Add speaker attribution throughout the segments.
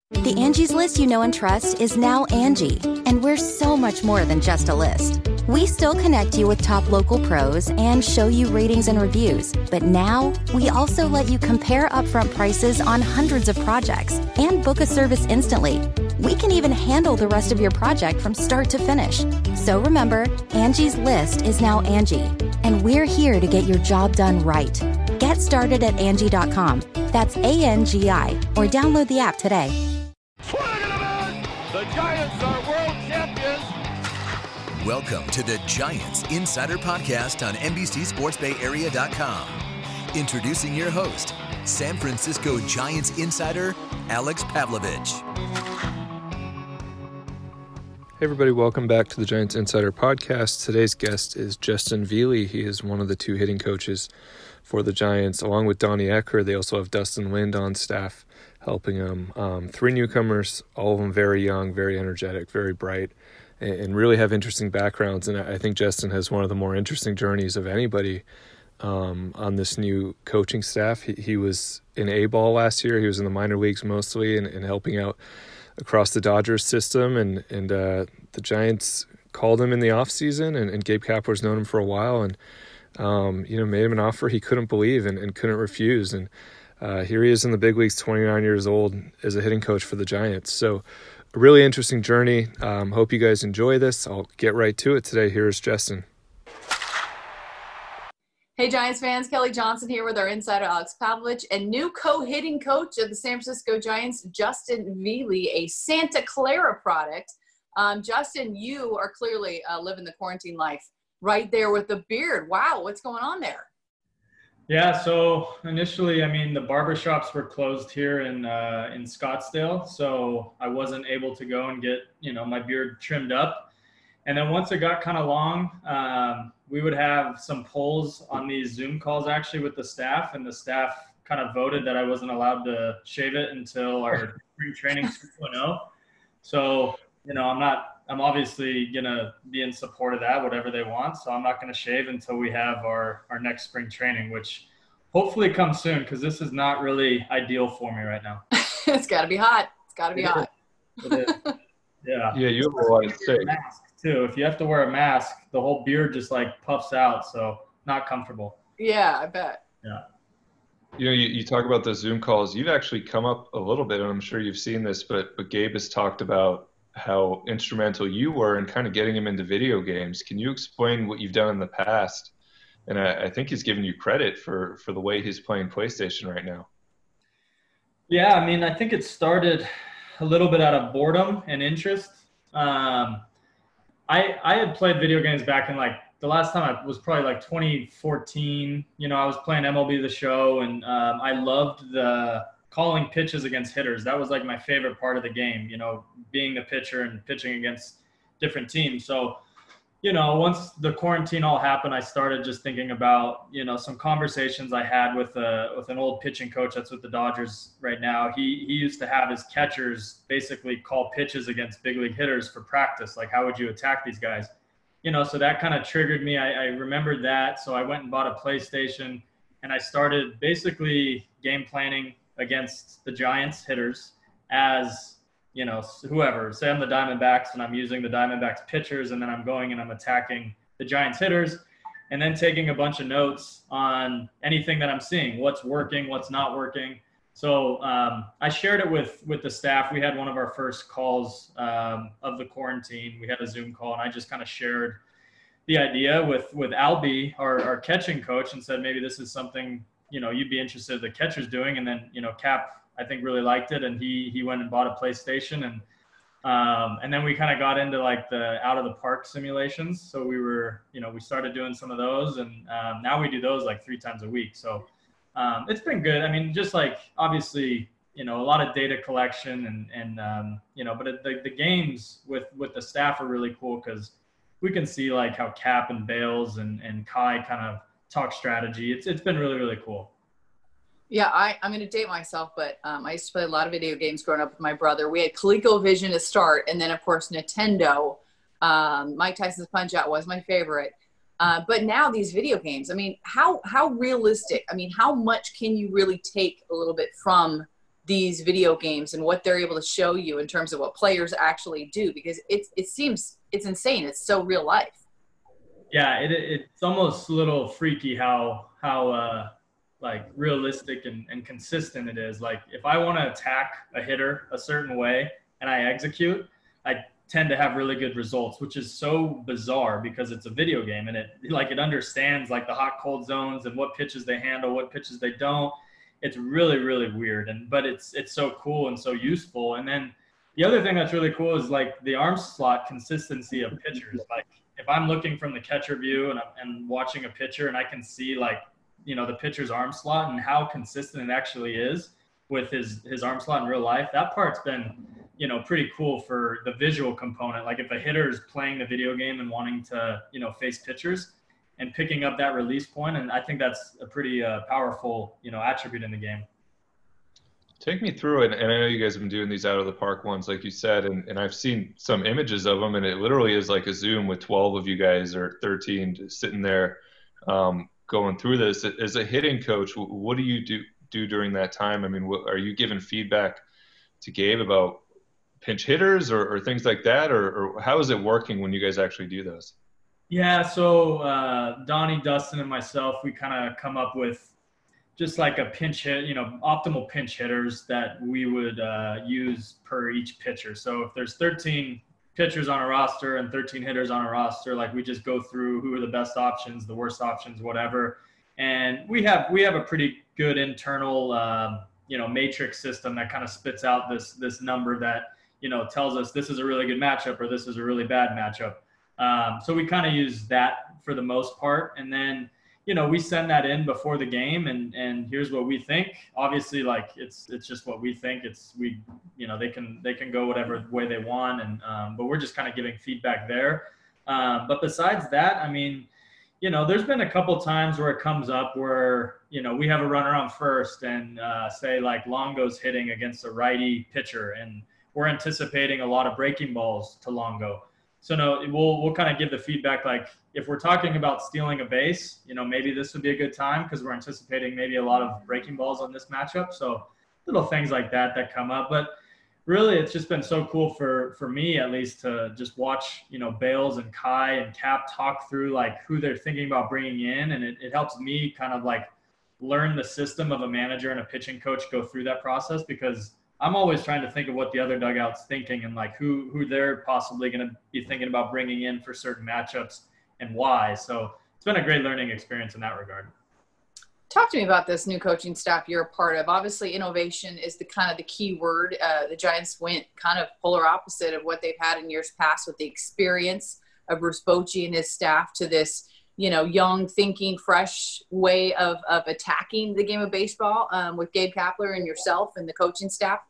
Speaker 1: The Angie's List you know and trust is now Angie, and we're so much more than just a list. We still connect you with top local pros and show you ratings and reviews, but now we also let you compare upfront prices on hundreds of projects and book a service instantly. We can even handle the rest of your project from start to finish. So remember, Angie's List is now Angie, and we're here to get your job done right. Get started at Angie.com. That's ANGI, or download the app today.
Speaker 2: The Giants are world champions.
Speaker 3: Welcome to the Giants Insider Podcast on NBCSportsBayArea.com. Introducing your host, San Francisco Giants insider, Alex Pavlovich.
Speaker 4: Hey everybody, welcome back to the Giants Insider Podcast. Today's guest is Justin Veely. He is one of the two hitting coaches for the Giants. Along with Donnie Ecker, they also have Dustin Lind on staff helping them. Three newcomers, all of them very young, very energetic, very bright, and really have interesting backgrounds. And I think Justin has one of the more interesting journeys of anybody on this new coaching staff. He was in A-ball last year. He was in the minor leagues mostly and helping out across the Dodgers system. And the Giants called him in the offseason, and Gabe Kapler's known him for a while and made him an offer he couldn't believe and couldn't refuse. And here he is in the big leagues, 29 years old, as a hitting coach for the Giants. So a really interesting journey. Hope you guys enjoy this. I'll get right to it today. Here's Justin.
Speaker 5: Hey, Giants fans, Kelly Johnson here with our insider, Alex Pavlovich, and new co-hitting coach of the San Francisco Giants, Justin Veely, a Santa Clara product. Justin, you are clearly living the quarantine life right there with the beard. Wow, what's going on there?
Speaker 6: Yeah, so initially, the barbershops were closed here in Scottsdale, so I wasn't able to go and get, my beard trimmed up. And then once it got kind of long, we would have some polls on these Zoom calls actually with the staff, and the staff kind of voted that I wasn't allowed to shave it until our spring training 2.0. So, I'm obviously going to be in support of that, whatever they want. So I'm not going to shave until we have our next spring training, which hopefully comes soon, because this is not really ideal for me right now.
Speaker 5: It's got to be hot. It's got to be hot.
Speaker 6: It is. Yeah.
Speaker 4: Yeah, you have a lot of stake.
Speaker 6: Too. If you have to wear a mask, the whole beard just puffs out, so not comfortable.
Speaker 5: Yeah, I bet.
Speaker 6: Yeah.
Speaker 4: You talk about the Zoom calls. You've actually come up a little bit, and I'm sure you've seen this, but Gabe has talked about how instrumental you were in kind of getting him into video games. Can you explain what you've done in the past? And I think he's given you credit for the way he's playing PlayStation right now.
Speaker 6: Yeah, I think it started a little bit out of boredom and interest. I had played video games back in the last time I was probably 2014. I was playing MLB The Show, and I loved the calling pitches against hitters. That was my favorite part of the game, being the pitcher and pitching against different teams. So, once the quarantine all happened, I started just thinking about, some conversations I had with an old pitching coach that's with the Dodgers right now. He used to have his catchers basically call pitches against big league hitters for practice. How would you attack these guys? So that kind of triggered me. I remembered that. So I went and bought a PlayStation, and I started basically game planning against the Giants hitters as, whoever. Say I'm the Diamondbacks and I'm using the Diamondbacks pitchers, and then I'm going and I'm attacking the Giants hitters, and then taking a bunch of notes on anything that I'm seeing, what's working, what's not working. So I shared it with the staff. We had one of our first calls of the quarantine. We had a Zoom call, and I just kind of shared the idea with Albie, our catching coach, and said, maybe this is something, you'd be interested in the catchers doing. And then, Cap, I think, really liked it, and he went and bought a PlayStation, and then we kind of got into the out of the park simulations. So we were, we started doing some of those, and now we do those 3 times a week. So it's been good. Just obviously, a lot of data collection and but the games with the staff are really cool, because we can see how Cap and Bales and Kai kind of talk strategy. It's been really, really cool.
Speaker 5: Yeah, I'm going to date myself, but I used to play a lot of video games growing up with my brother. We had ColecoVision to start, and then, of course, Nintendo. Mike Tyson's Punch-Out was my favorite. But now these video games, how realistic, how much can you really take a little bit from these video games and what they're able to show you in terms of what players actually do, because it seems it's insane. It's so real life.
Speaker 6: Yeah, it's almost a little freaky how like realistic and consistent it is. Like if I want to attack a hitter a certain way and I execute, I tend to have really good results, which is so bizarre because it's a video game and it understands like the hot cold zones and what pitches they handle, what pitches they don't. It's really, really weird. But it's so cool and so useful. And then the other thing that's really cool is like the arm slot consistency of pitchers. Like if I'm looking from the catcher view and I'm watching a pitcher and I can see like, the pitcher's arm slot and how consistent it actually is with his arm slot in real life, that part's been, pretty cool for the visual component. Like if a hitter is playing the video game and wanting to, face pitchers and picking up that release point. And I think that's a pretty powerful, attribute in the game.
Speaker 4: Take me through it. And I know you guys have been doing these out of the park ones, like you said, and I've seen some images of them, and it literally is like a Zoom with 12 of you guys or 13 just sitting there going through this. As a hitting coach, what do you do during that time? I mean, are you giving feedback to Gabe about pinch hitters or things like that? Or how is it working when you guys actually do those?
Speaker 6: Yeah, so Donnie, Dustin, and myself, we kind of come up with just like a pinch hit, optimal pinch hitters that we would use per each pitcher. So if there's 13 pitchers on a roster and 13 hitters on a roster, like we just go through who are the best options, the worst options, whatever. And we have a pretty good internal, matrix system that kind of spits out this number that, tells us this is a really good matchup or this is a really bad matchup. So we kind of use that for the most part. And then, we send that in before the game and here's what we think. Obviously, like it's just what we think. They can go whatever way they want. And, but we're just kind of giving feedback there. But besides that, I mean, there's been a couple times where it comes up where, we have a runner on first and say like Longo's hitting against a righty pitcher and we're anticipating a lot of breaking balls to Longo. So no, we'll kind of give the feedback like if we're talking about stealing a base, maybe this would be a good time because we're anticipating maybe a lot of breaking balls on this matchup. So little things like that come up. But really, it's just been so cool for me at least to just watch, Bales and Kai and Cap talk through like who they're thinking about bringing in. And it helps me kind of like learn the system of a manager and a pitching coach go through that process because I'm always trying to think of what the other dugout's thinking and like who they're possibly going to be thinking about bringing in for certain matchups and why. So it's been a great learning experience in that regard.
Speaker 5: Talk to me about this new coaching staff you're a part of. Obviously, innovation is the kind of the key word. The Giants went kind of polar opposite of what they've had in years past with the experience of Bruce Bochy and his staff to this, young thinking, fresh way of attacking the game of baseball with Gabe Kapler and yourself and the coaching staff.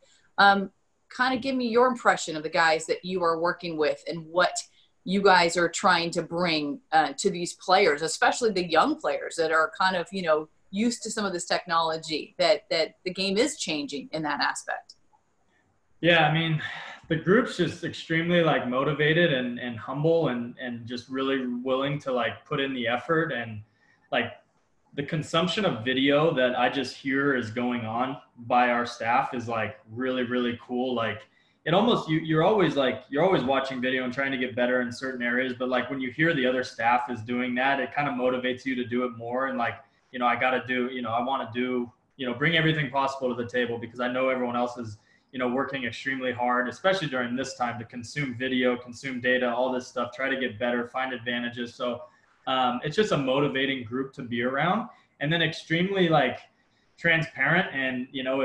Speaker 5: Kind of give me your impression of the guys that you are working with and what you guys are trying to bring to these players, especially the young players that are kind of, used to some of this technology that the game is changing in that aspect.
Speaker 6: Yeah, I mean, the group's just extremely like motivated and humble and just really willing to like put in the effort and like the consumption of video that I just hear is going on by our staff is like really, really cool. Like it almost, you're always watching video and trying to get better in certain areas. But like when you hear the other staff is doing that, it kind of motivates you to do it more. And like, I got to do, I want to do, bring everything possible to the table because I know everyone else is, working extremely hard, especially during this time to consume video, consume data, all this stuff, try to get better, find advantages. So it's just a motivating group to be around and then extremely like transparent. And,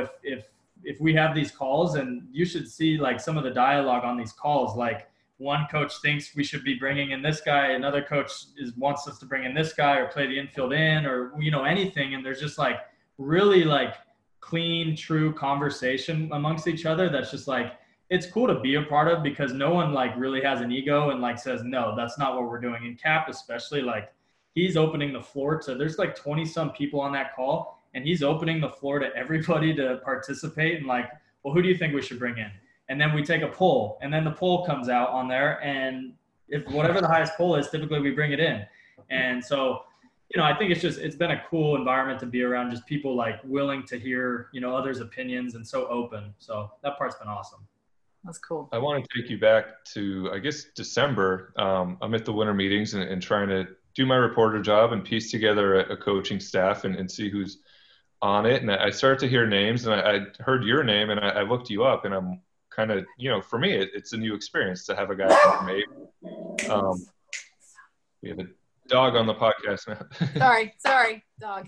Speaker 6: if we have these calls and you should see like some of the dialogue on these calls, like one coach thinks we should be bringing in this guy. Another coach wants us to bring in this guy or play the infield in or, anything. And there's just like really like clean, true conversation amongst each other. That's just like, it's cool to be a part of because no one like really has an ego and like says, no, that's not what we're doing. And Cap, especially like he's opening the floor to, there's like 20 some people on that call and he's opening the floor to everybody to participate and like, well, who do you think we should bring in? And then we take a poll and then the poll comes out on there. And if whatever the highest poll is, typically we bring it in. And so, I think it's been a cool environment to be around, just people like willing to hear, others' opinions and so open. So that part's been awesome.
Speaker 5: That's cool.
Speaker 4: I want to take you back to, I guess, December. I'm at the winter meetings and trying to do my reporter job and piece together a coaching staff and see who's on it. And I started to hear names, and I heard your name, and I looked you up, and I'm kind of, for me, it's a new experience to have a guy from Abe. We have a dog on the podcast now.
Speaker 5: Sorry, dog.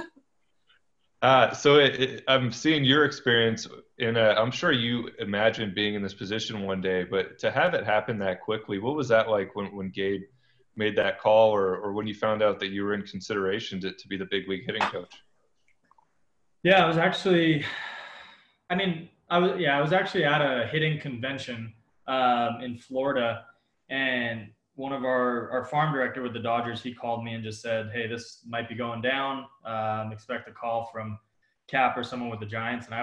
Speaker 4: So I'm seeing your experience I'm sure you imagined being in this position one day, but to have it happen that quickly, what was that like when Gabe made that call, or when you found out that you were in consideration to be the big league hitting coach?
Speaker 6: Yeah, I was actually at a hitting convention in Florida, and one of our farm director with the Dodgers, he called me and just said, "Hey, this might be going down. Expect a call from Cap or someone with the Giants." And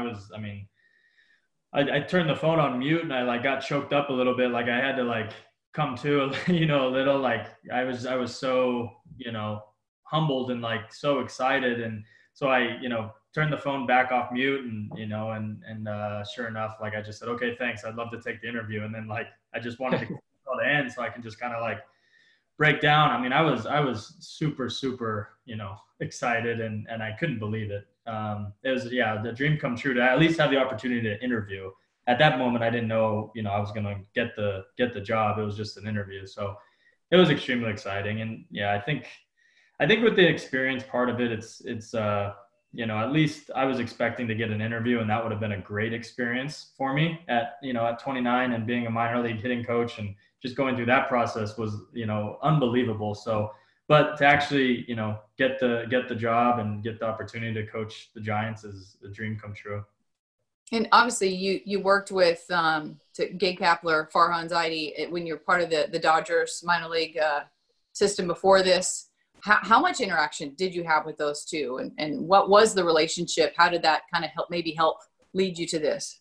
Speaker 6: I turned the phone on mute, and I got choked up a little bit. Like I had to come to, a little, like I was so, humbled and so excited. And so I, turned the phone back off mute and sure enough, I just said, "Okay, thanks. I'd love to take the interview." And then I just wanted to call the end so I can just kind of break down. I was super, super, excited and I couldn't believe it. It was, the dream come true to at least have the opportunity to interview. At that moment, I didn't know, I was going to get the job. It was just an interview. So it was extremely exciting. And I think with the experience part of it, it's at least I was expecting to get an interview, and that would have been a great experience for me at 29 and being a minor league hitting coach, and just going through that process was, unbelievable. So, but to actually, get the job and get the opportunity to coach the Giants is a dream come true.
Speaker 5: And obviously you worked with Gabe Kapler, Farhan Zaidi when you're part of the Dodgers minor league system before this. How much interaction did you have with those two, and what was the relationship? How did that kind of help lead you to this?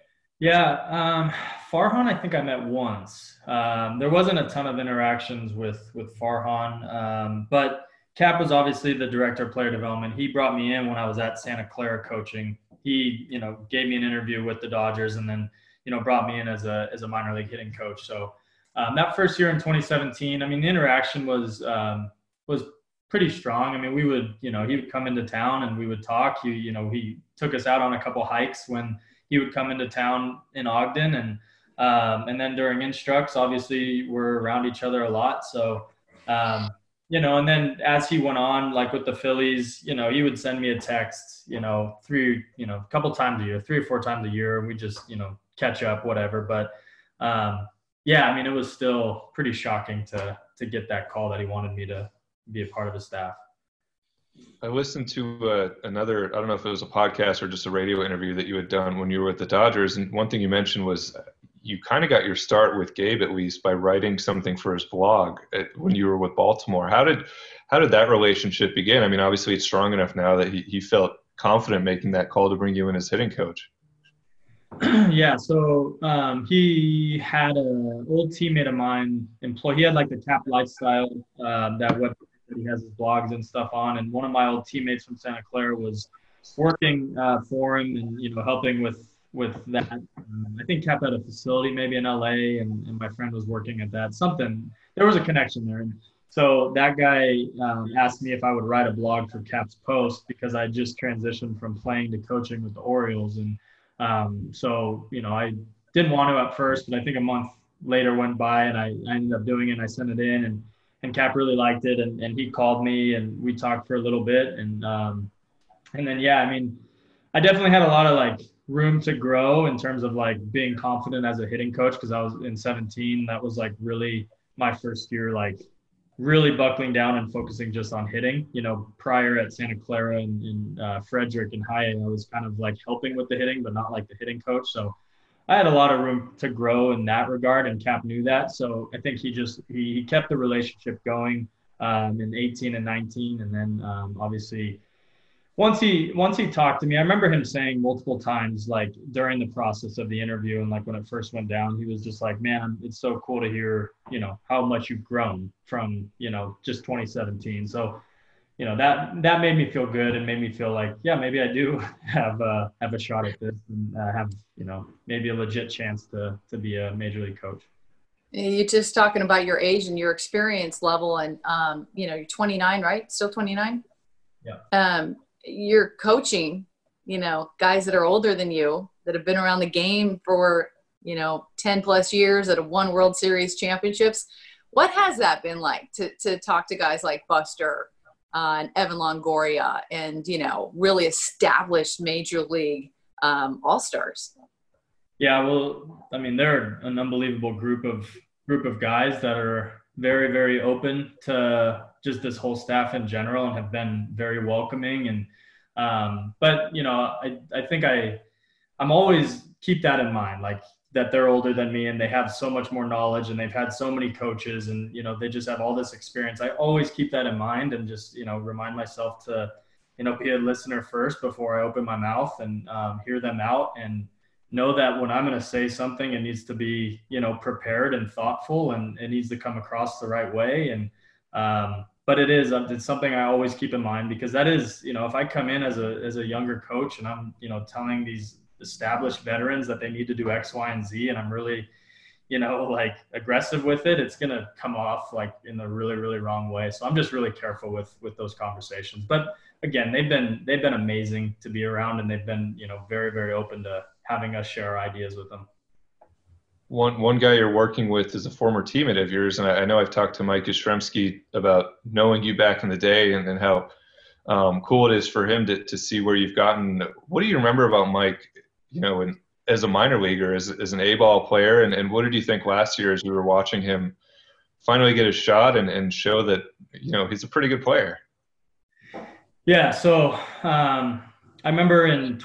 Speaker 6: Yeah, Farhan, I think I met once. There wasn't a ton of interactions with Farhan, but Cap was obviously the director of player development. He brought me in when I was at Santa Clara coaching. He, gave me an interview with the Dodgers, and then, brought me in as a minor league hitting coach. So that first year in 2017, the interaction was pretty strong. We would, he would come into town and we would talk. He took us out on a couple hikes when he would come into town in Ogden, and then during instructs, obviously we're around each other a lot. So, and then as he went on, with the Phillies, he would send me a text, a couple times a year, 3 or 4 times a year. And we just, catch up, whatever. But, it was still pretty shocking to get that call that he wanted me to be a part of his staff.
Speaker 4: I listened to another, I don't know if it was a podcast or just a radio interview that you had done when you were with the Dodgers. And one thing you mentioned was you kind of got your start with Gabe, at least, by writing something for his blog when you were with Baltimore. How did that relationship begin? Obviously it's strong enough now that he felt confident making that call to bring you in as hitting coach.
Speaker 6: Yeah. So he had an old teammate of mine he had the Cap Lifestyle, that web that he has his blogs and stuff on. And one of my old teammates from Santa Clara was working for him and, helping with that. I think Cap had a facility maybe in LA, and my friend was working at that. There was a connection there. And so that guy asked me if I would write a blog for Cap's Post, because I just transitioned from playing to coaching with the Orioles. And so, I didn't want to at first, but I think a month later went by and I ended up doing it, and I sent it in, and Cap really liked it, and he called me and we talked for a little bit. And then, I definitely had a lot of room to grow in terms of being confident as a hitting coach, because I was in 17. That was really my first year, really buckling down and focusing just on hitting. Prior at Santa Clara and Frederick and Hyatt, I was kind of helping with the hitting, but not the hitting coach. So I had a lot of room to grow in that regard, and Cap knew that. So I think he kept the relationship going in 18 and 19. And then obviously once he talked to me, I remember him saying multiple times, during the process of the interview and when it first went down, he was just "Man, it's so cool to hear, how much you've grown from, just 2017. So you know, that made me feel good and made me feel like, yeah, maybe I do have a shot at this and have, you know, maybe a legit chance to be a major league coach.
Speaker 5: You're just talking about your age and your experience level, and you know, you're 29, right? Still 29?
Speaker 6: Yeah.
Speaker 5: You're coaching, you know, guys that are older than you, that have been around the game for, you know, 10 plus years, that have won World Series championships. What has that been like to talk to guys like Buster and Evan Longoria and, you know, really established major league all-stars?
Speaker 6: Yeah, well, I mean, they're an unbelievable group of guys that are very, very open to just this whole staff in general and have been very welcoming. And but, you know, I think I'm always keep that in mind, like that they're older than me and they have so much more knowledge and they've had so many coaches and, you know, they just have all this experience. I always keep that in mind and just, you know, remind myself to, you know, be a listener first before I open my mouth and hear them out and know that when I'm going to say something, it needs to be, you know, prepared and thoughtful and it needs to come across the right way. And, but it's something I always keep in mind because that is, you know, if I come in as a younger coach and I'm, you know, telling these established veterans that they need to do X, Y, and Z, and I'm really, you know, like aggressive with it, it's going to come off like in a really, really wrong way. So I'm just really careful with those conversations. But again, they've been amazing to be around and they've been, you know, very, very open to having us share our ideas with them.
Speaker 4: One guy you're working with is a former teammate of yours, and I know I've talked to Mike Yastrzemski about knowing you back in the day and how cool it is for him to see where you've gotten. What do you remember about Mike, you know, as a minor leaguer, as an A-ball player, and what did you think last year as we were watching him finally get a shot and show that, you know, he's a pretty good player?
Speaker 6: Yeah, so I remember in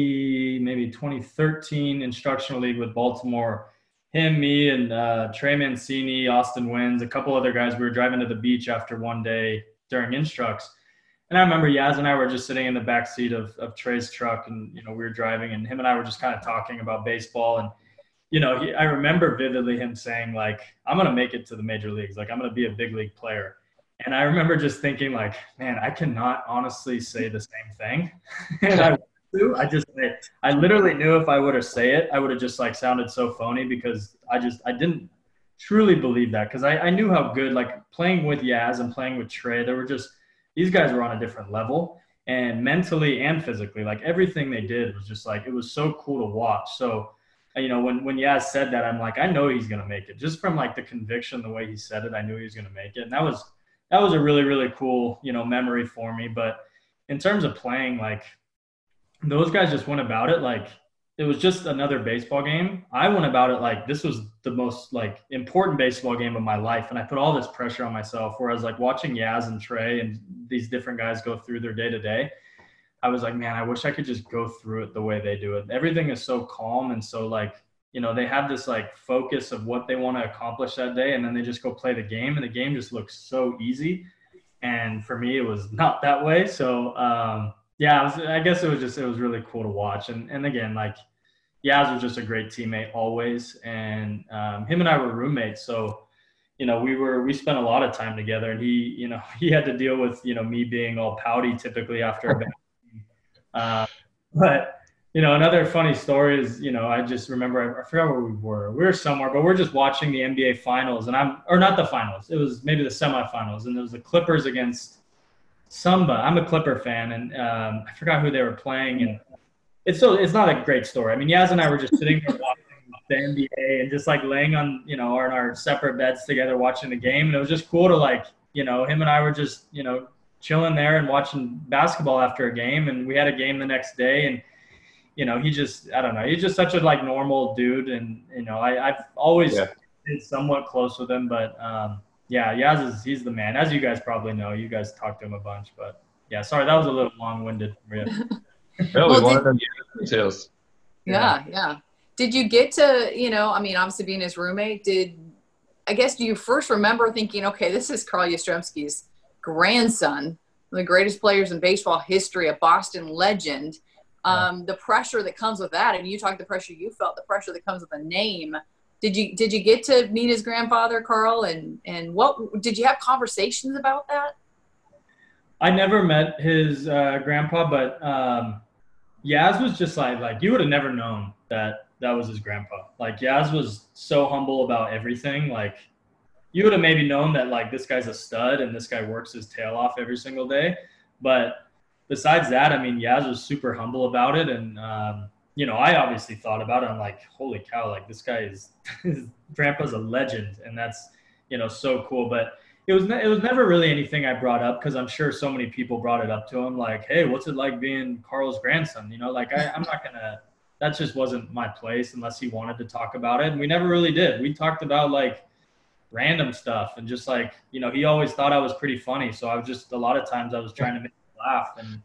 Speaker 6: 2013 instructional league with Baltimore, him, me, and Trey Mancini, Austin Wins, a couple other guys, we were driving to the beach after one day during instructs. And I remember Yaz and I were just sitting in the back seat of Trey's truck and, you know, we were driving and him and I were just kind of talking about baseball. And, you know, I remember vividly him saying, like, I'm going to make it to the major leagues. Like, I'm going to be a big league player. And I remember just thinking, like, man, I cannot honestly say the same thing. And I literally knew if I were to say it, I would have just like sounded so phony because I didn't truly believe that because I knew how good, like playing with Yaz and playing with Trey, these guys were on a different level and mentally and physically, like everything they did was just like, it was so cool to watch. So, you know, when Yaz said that, I'm like, I know he's going to make it just from like the conviction, the way he said it, I knew he was going to make it. And that was a really, really cool, you know, memory for me. But in terms of playing, like those guys just went about it like it was just another baseball game. I went about it like this was the most like important baseball game of my life. And I put all this pressure on myself, whereas like watching Yaz and Trey and these different guys go through their day to day, I was like, man, I wish I could just go through it the way they do it. Everything is so calm. And so like, you know, they have this like focus of what they want to accomplish that day. And then they just go play the game and the game just looks so easy. And for me, it was not that way. So, yeah, I guess it was really cool to watch. And again, like Yaz was just a great teammate always. And him and I were roommates. So, you know, we spent a lot of time together and he had to deal with, you know, me being all pouty typically after a bad but, you know, another funny story is, you know, I just remember, I forgot where we were. We were somewhere, but we're just watching the NBA finals or not the finals. It was maybe the semifinals. And it was the Clippers against I'm a Clipper fan, and I forgot who they were playing. And it's not a great story. I mean, Yaz and I were just sitting there watching the NBA and just like laying on, you know, on our separate beds together watching the game. And it was just cool to like, you know, him and I were just, you know, chilling there and watching basketball after a game. And we had a game the next day. And, you know, he's just such a like normal dude. And, you know, I've always been somewhat close with him, but yeah, Yaz he's the man. As you guys probably know, you guys talked to him a bunch, but yeah, sorry, that was a little long-winded for you.
Speaker 4: No, we wanted them details.
Speaker 5: Yeah. Did you get to, you know, I mean, obviously being his roommate, do you first remember thinking, okay, this is Carl Yastrzemski's grandson, one of the greatest players in baseball history, a Boston legend. The pressure that comes with that, and you talked the pressure you felt, the pressure that comes with a name. Did you get to meet his grandfather, Carl, and what did you have conversations about that?
Speaker 6: I never met his grandpa, but Yaz was just like you would have never known that was his grandpa. Like Yaz was so humble about everything. Like you would have maybe known that like this guy's a stud and this guy works his tail off every single day. But besides that, I mean, Yaz was super humble about it. And, I obviously thought about it. I'm like, holy cow, like this guy his grandpa's a legend. And that's, so cool. But it was never really anything I brought up because I'm sure so many people brought it up to him. Like, hey, what's it like being Carl's grandson? Like I'm not going to – that just wasn't my place unless he wanted to talk about it. And we never really did. We talked about like random stuff and just like, he always thought I was pretty funny. So I was just – a lot of times I was trying to make him laugh. And,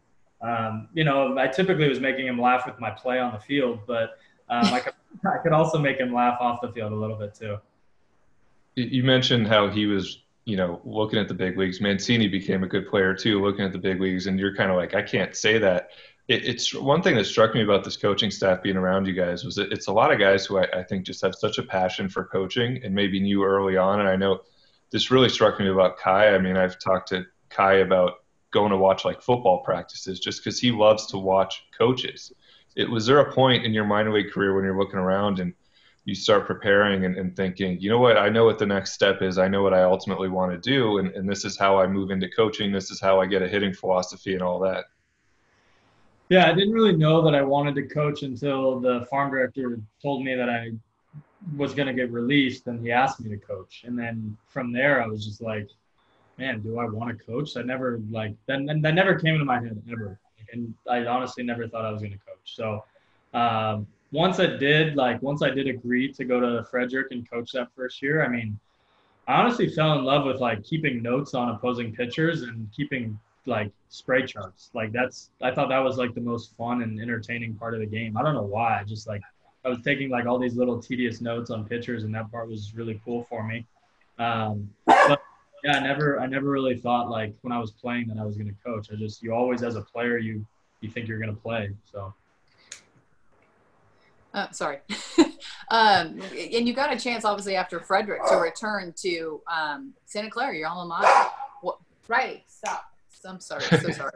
Speaker 6: I typically was making him laugh with my play on the field, but I could also make him laugh off the field a little bit too.
Speaker 4: You mentioned how he was – looking at the big leagues. Mancini became a good player too, looking at the big leagues, and you're kind of like, I can't say that. It's one thing that struck me about this coaching staff being around you guys was that it's a lot of guys who I think just have such a passion for coaching and maybe knew early on. And I know this really struck me about Kai. I mean, I've talked to Kai about going to watch like football practices just because he loves to watch coaches. Was there a point in your minor league career when you're looking around and you start preparing and thinking, you know what, I know what the next step is. I know what I ultimately want to do. And this is how I move into coaching. This is how I get a hitting philosophy and all that.
Speaker 6: Yeah, I didn't really know that I wanted to coach until the farm director told me that I was going to get released and he asked me to coach. And then from there, I was just like, man, do I want to coach? I never that never came into my head ever. And I honestly never thought I was going to coach. So, once I did agree to go to Frederick and coach that first year, I mean, I honestly fell in love with like keeping notes on opposing pitchers and keeping like spray charts. Like I thought that was like the most fun and entertaining part of the game. I don't know why. I just like, I was taking like all these little tedious notes on pitchers and that part was really cool for me. But yeah, I never really thought like when I was playing that I was going to coach. You always, as a player, you think you're going to play. So.
Speaker 5: Sorry. And you got a chance, obviously, after Frederick to return to Santa Clara, your alma mater. Right. Stop. I'm sorry. So sorry.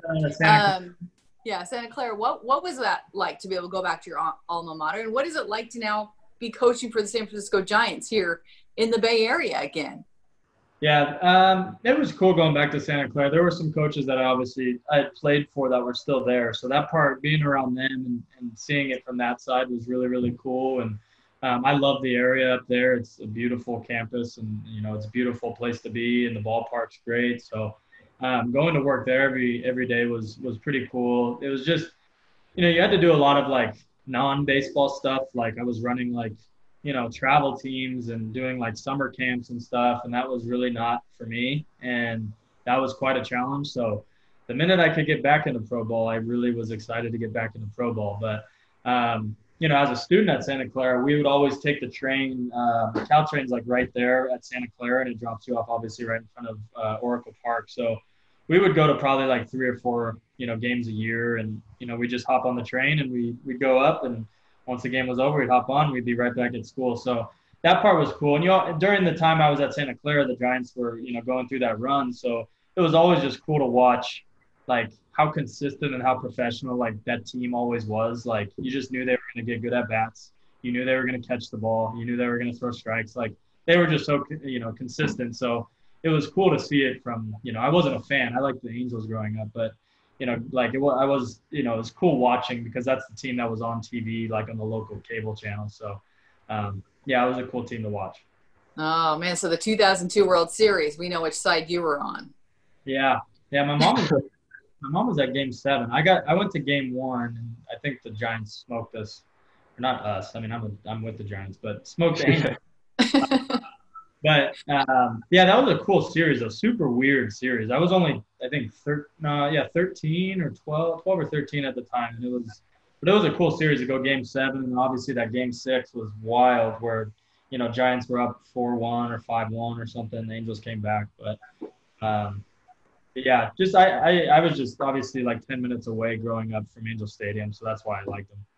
Speaker 5: Santa Clara. What was that like to be able to go back to your alma mater? And what is it like to now be coaching for the San Francisco Giants here in the Bay Area again?
Speaker 6: Yeah, it was cool going back to Santa Clara. There were some coaches that I played for that were still there. So that part, being around them and seeing it from that side was really, really cool. And I love the area up there. It's a beautiful campus and, it's a beautiful place to be and the ballpark's great. So going to work there every day was pretty cool. It was just, you had to do a lot of like non-baseball stuff. Like I was running like, travel teams and doing like summer camps and stuff. And that was really not for me. And that was quite a challenge. So the minute I could get back into pro ball, I really was excited to get back into pro ball. But, as a student at Santa Clara, we would always take the train. The Caltrain's like right there at Santa Clara and it drops you off obviously right in front of Oracle Park. So we would go to probably like 3 or 4, games a year. And, we just hop on the train and we'd go up and once the game was over, we'd hop on, we'd be right back at school. So that part was cool. And during the time I was at Santa Clara, the Giants were, going through that run. So it was always just cool to watch, like how consistent and how professional like that team always was. Like you just knew they were going to get good at bats. You knew they were going to catch the ball. You knew they were going to throw strikes. Like they were just so, consistent. So it was cool to see it from, I wasn't a fan. I liked the Angels growing up, but it was cool watching because that's the team that was on TV, like on the local cable channel. So, it was a cool team to watch.
Speaker 5: Oh man. So the 2002 World Series, we know which side you were on.
Speaker 6: Yeah. My mom was at game 7. I went to game 1 and I think the Giants smoked us, or not us. I mean, I'm with the Giants, but smoked the Angels. But, that was a cool series, a super weird series. I was only, I think, 13 or 12 or 13 at the time. And it was a cool series to go game 7. And obviously that game 6 was wild where, Giants were up 4-1 or 5-1 or something. The Angels came back. But I was just obviously like 10 minutes away growing up from Angel Stadium. So that's why I liked them.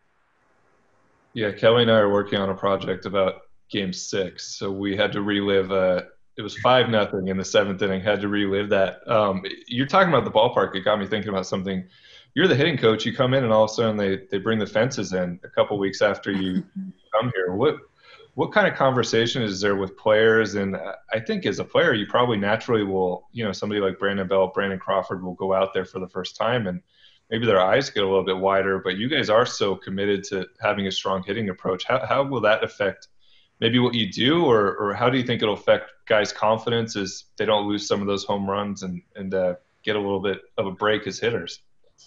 Speaker 4: Yeah, Kelly and I are working on a project about Game 6, so we had to relive it was 5-0 in the 7th inning. Had to relive that. You're talking about the ballpark. It got me thinking about something. You're the hitting coach. You come in and all of a sudden they bring the fences in a couple weeks after you come here. What kind of conversation is there with players? And I think as a player, you probably naturally will, somebody like Brandon Belt, Brandon Crawford will go out there for the first time and maybe their eyes get a little bit wider, but you guys are so committed to having a strong hitting approach. How will that affect maybe what you do, or how do you think it'll affect guys' confidence as they don't lose some of those home runs and get a little bit of a break as hitters?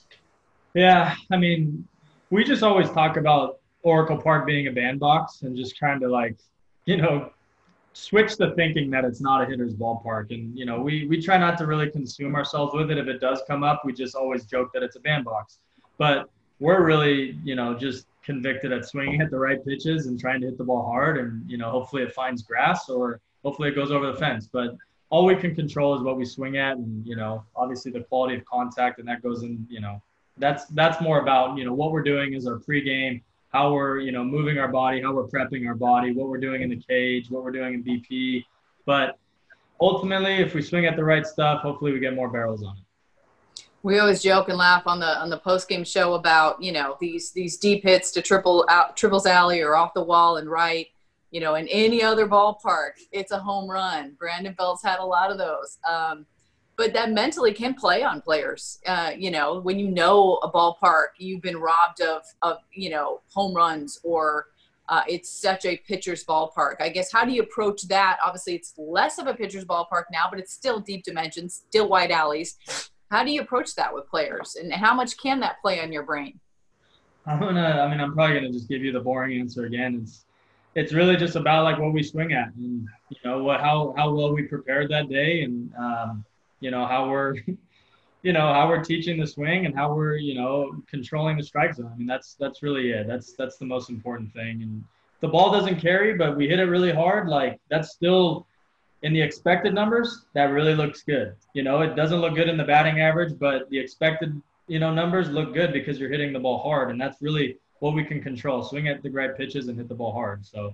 Speaker 6: Yeah, I mean, we just always talk about Oracle Park being a bandbox and just trying to switch the thinking that it's not a hitter's ballpark. And, we try not to really consume ourselves with it. If it does come up, we just always joke that it's a bandbox. But we're really, just convicted at swinging at the right pitches and trying to hit the ball hard. And, hopefully it finds grass or hopefully it goes over the fence. But all we can control is what we swing at. And, obviously the quality of contact, and that goes in, that's more about, what we're doing is our pregame, how we're, moving our body, how we're prepping our body, what we're doing in the cage, what we're doing in BP. But ultimately, if we swing at the right stuff, hopefully we get more barrels on it.
Speaker 5: We always joke and laugh on the post-game show about, these deep hits to triples alley or off the wall and right, in any other ballpark, it's a home run. Brandon Belt's had a lot of those. But that mentally can play on players. When a ballpark, you've been robbed of home runs, or it's such a pitcher's ballpark. I guess, how do you approach that? Obviously, it's less of a pitcher's ballpark now, but it's still deep dimensions, still wide alleys. How do you approach that with players, and how much can that play on your brain?
Speaker 6: I'm probably gonna just give you the boring answer again. It's really just about what we swing at, and how well we prepared that day, and how we're teaching the swing and how we're, controlling the strike zone. I mean, that's really it. That's the most important thing. And the ball doesn't carry, but we hit it really hard. That's still in the expected numbers. That really looks good. It doesn't look good in the batting average, but the expected, numbers look good because you're hitting the ball hard. And that's really what we can control. Swing at the right pitches and hit the ball hard. So,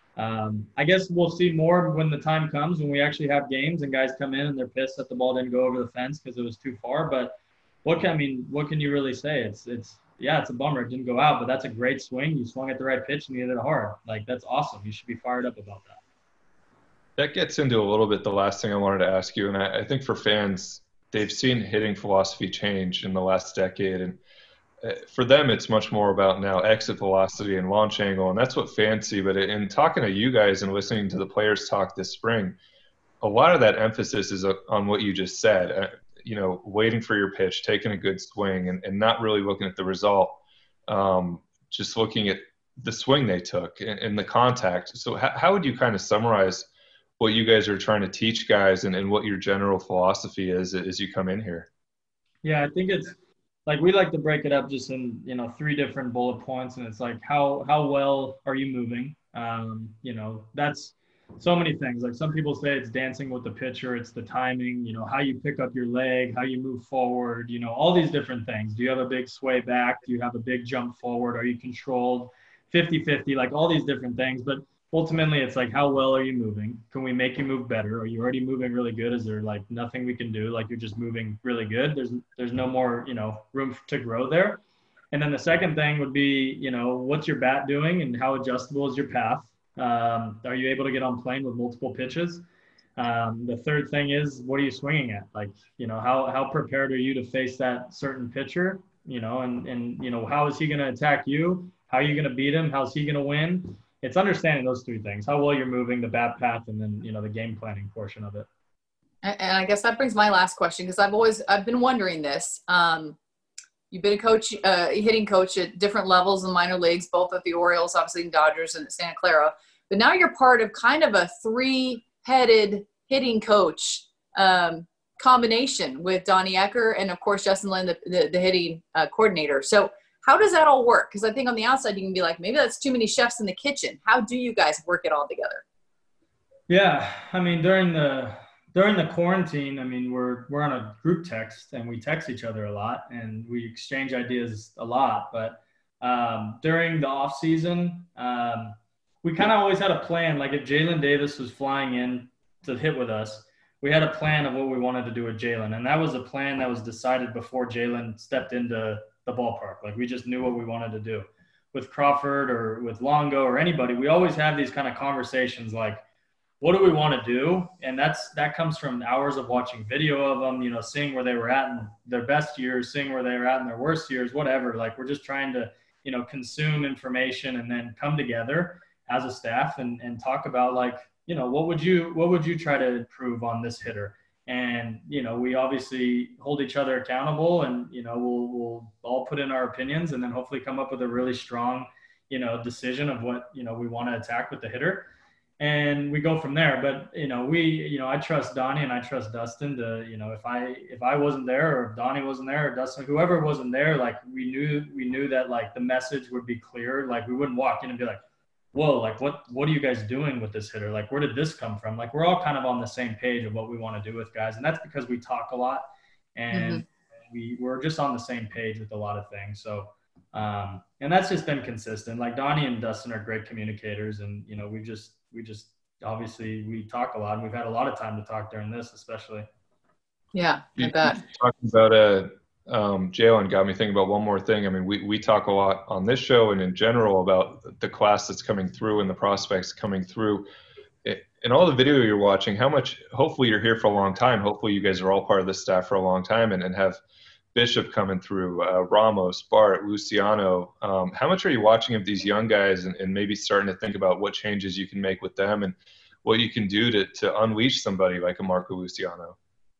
Speaker 6: I guess we'll see more when the time comes, when we actually have games and guys come in and they're pissed that the ball didn't go over the fence because it was too far. But what can you really say? It's a bummer it didn't go out, but that's a great swing. You swung at the right pitch and you hit it hard. That's awesome. You should be fired up about that.
Speaker 4: That gets into a little bit the last thing I wanted to ask you. And I think for fans, they've seen hitting philosophy change in the last decade. And for them, it's much more about now exit velocity and launch angle, and that's what fans see. But in talking to you guys and listening to the players talk this spring, a lot of that emphasis is on what you just said, waiting for your pitch, taking a good swing, and not really looking at the result, just looking at the swing they took and the contact. So how would you kind of summarize what you guys are trying to teach guys and what your general philosophy is as you come in here?
Speaker 6: Yeah, I think it's we like to break it up just in, 3 different bullet points. And it's how well are you moving? That's so many things. Some people say it's dancing with the pitcher. It's the timing, how you pick up your leg, how you move forward, all these different things. Do you have a big sway back? Do you have a big jump forward? Are you controlled 50-50? All these different things. But ultimately, it's how well are you moving? Can we make you move better? Are you already moving really good? Is there nothing we can do? You're just moving really good. There's no more, room to grow there. And then the second thing would be, what's your bat doing and how adjustable is your path? Are you able to get on plane with multiple pitches? The third thing is, what are you swinging at? How prepared are you to face that certain pitcher? And how is he going to attack you? How are you going to beat him? How's he going to win? It's understanding those 3 things: how well you're moving, the bat path, and then, the game planning portion of it.
Speaker 5: And I guess that brings my last question, because I've been wondering this. You've been a hitting coach at different levels in minor leagues, both at the Orioles, obviously in Dodgers, and at Santa Clara. But now you're part of kind of a 3-headed hitting coach combination with Donnie Ecker and, of course, Justin Lin, the hitting coordinator. So how does that all work? Because I think on the outside you can be maybe that's too many chefs in the kitchen. How do you guys work it all together?
Speaker 6: Yeah, during the quarantine, we're on a group text and we text each other a lot and we exchange ideas a lot. But during the off season, we kind of always had a plan. If Jalen Davis was flying in to hit with us, we had a plan of what we wanted to do with Jalen. And that was a plan that was decided before Jalen stepped into the ballpark. Like, we just knew what we wanted to do. With Crawford or with Longo or anybody, we always have these kind of conversations like, what do we want to do? And that comes from hours of watching video of them, you know, seeing where they were at in their best years, seeing where they were at in their worst years, whatever. Like, we're just trying to, you know, consume information and then come together as a staff and talk about, like, you know, what would you try to improve on this hitter? And, you know, we obviously hold each other accountable, and, you know, we'll all put in our opinions and then hopefully come up with a really strong, you know, decision of what, you know, we want to attack with the hitter. And we go from there. But, you know, I trust Donnie and I trust Dustin to, you know, if I wasn't there, or if Donnie wasn't there, or Dustin, whoever wasn't there, like, we knew that, like, the message would be clear. Like, we wouldn't walk in and be like, whoa, like, what are you guys doing with this hitter? Like, where did this come from? Like, we're all kind of on the same page of what we want to do with guys. And that's because we talk a lot, and we're just on the same page with a lot of things. So, and that's just been consistent. Like, Donnie and Dustin are great communicators, and, you know, we just obviously we talk a lot, and we've had a lot of time to talk during this, especially.
Speaker 5: Yeah, I bet.
Speaker 4: Talking about Jalen got me thinking about one more thing. I mean, we talk a lot on this show and in general about the class that's coming through and the prospects coming through. In all the video you're watching, how much, hopefully you're here for a long time. Hopefully you guys are all part of the staff for a long time and have Bishop coming through, Ramos, Bart, Luciano. How much are you watching of these young guys and maybe starting to think about what changes you can make with them and what you can do to unleash somebody like a Marco Luciano?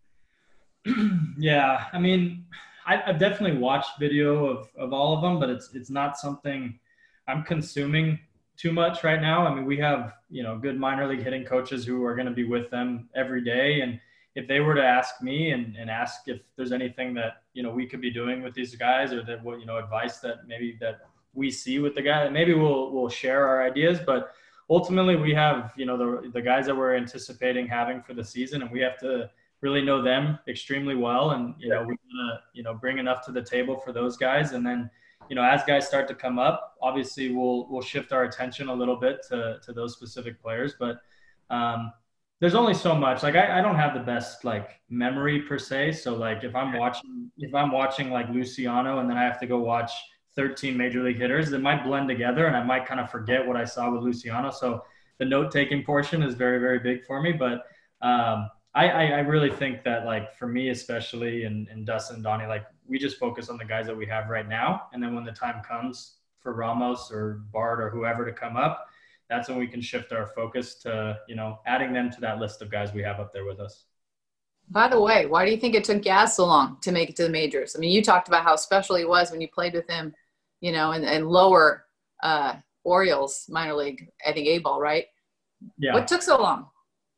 Speaker 6: Yeah, I mean, I've definitely watched video of all of them, but it's not something I'm consuming too much right now. I mean, we have, you know, good minor league hitting coaches who are going to be with them every day. And if they were to ask me and ask if there's anything that, you know, we could be doing with these guys, or that, what, you know, advice that maybe that we see with the guy, maybe we'll share our ideas. But ultimately we have, you know, the guys that we're anticipating having for the season, and we have to really know them extremely well. And, you know, we're gonna, you know, bring enough to the table for those guys. And then, you know, as guys start to come up, obviously we'll shift our attention a little bit to those specific players. But there's only so much. Like, I don't have the best, like, memory per se. So, like, if I'm watching like Luciano and then I have to go watch 13 major league hitters, it might blend together and I might kind of forget what I saw with Luciano. So the note-taking portion is very, very big for me. But I really think that, like, for me especially, and Dustin and Donnie, like, we just focus on the guys that we have right now. And then when the time comes for Ramos or Bart or whoever to come up, that's when we can shift our focus to, you know, adding them to that list of guys we have up there with us.
Speaker 5: By the way, why do you think it took Gaz so long to make it to the majors? I mean, you talked about how special he was when you played with him, you know, and lower Orioles minor league, I think A-ball, right?
Speaker 6: Yeah.
Speaker 5: What took so long?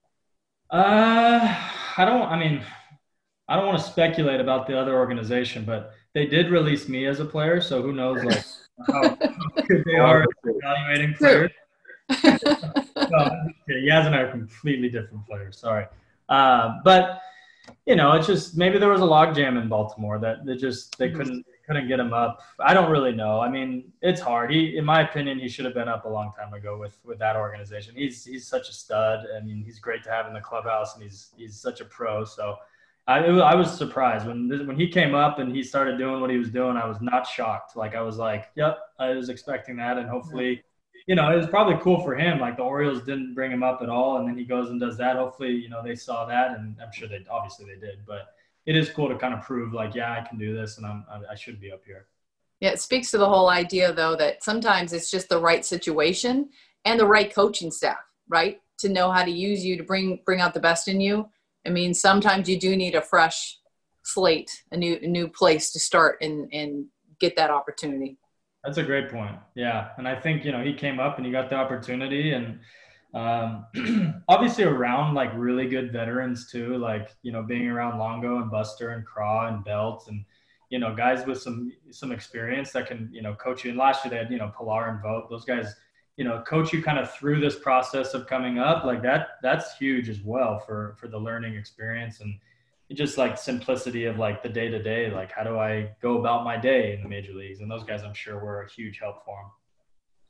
Speaker 6: I don't want to speculate about the other organization, but they did release me as a player. So who knows, like, how good they are at evaluating players. No, Yaz and I are completely different players. Sorry. But, you know, it's just, maybe there was a logjam in Baltimore that they couldn't get him up. I don't really know. I mean, it's hard. In my opinion, he should have been up a long time ago with that organization. He's such a stud. I mean, he's great to have in the clubhouse, and he's such a pro. So I was surprised when he came up and he started doing what he was doing. I was not shocked. Like, I was like, yep, I was expecting that. And hopefully, you know, it was probably cool for him. Like, the Orioles didn't bring him up at all, and then he goes and does that. Hopefully, you know, they saw that, and I'm sure obviously they did. But it is cool to kind of prove, like, yeah, I can do this, and I should be up here.
Speaker 5: Yeah, it speaks to the whole idea, though, that sometimes it's just the right situation and the right coaching staff, right, to know how to use you to bring out the best in you. I mean, sometimes you do need a fresh slate, a new place to start and get that opportunity.
Speaker 6: That's a great point. Yeah. And I think, you know, he came up and he got the opportunity, and obviously around, like, really good veterans too, like, you know, being around Longo and Buster and Craw and Belt, and, you know, guys with some experience that can, you know, coach you. And last year they had, you know, Pilar and Vogt. Those guys, you know, coach you kind of through this process of coming up. Like, that's huge as well for the learning experience, and just, like, simplicity of, like, the day-to-day, like, how do I go about my day in the major leagues? And those guys, I'm sure, were a huge help for him.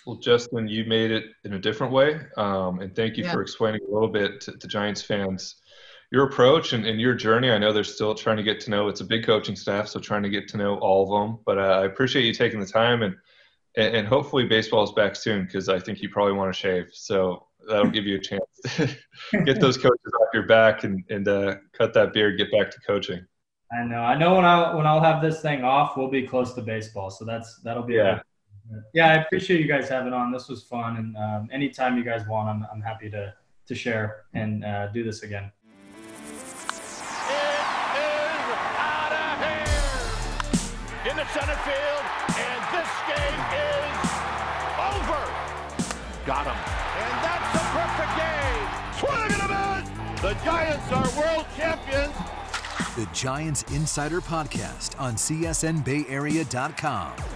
Speaker 4: Well, Justin, you made it in a different way, and thank you for explaining a little bit to Giants fans your approach and your journey. I know they're still trying to get to know. It's a big coaching staff, so trying to get to know all of them. But I appreciate you taking the time, and hopefully baseball is back soon, because I think you probably want to shave. So that'll give you a chance to get those coaches off your back and cut that beard, get back to coaching.
Speaker 6: I know when I'll have this thing off, we'll be close to baseball. So that'll be Yeah, I appreciate you guys having on. This was fun, and anytime you guys want, I'm happy to share and do this again.
Speaker 2: In the center field, and this game is over. Got him. And that's a perfect game. Swing and a miss. The Giants are world champions.
Speaker 3: The Giants Insider Podcast on CSNBayArea.com.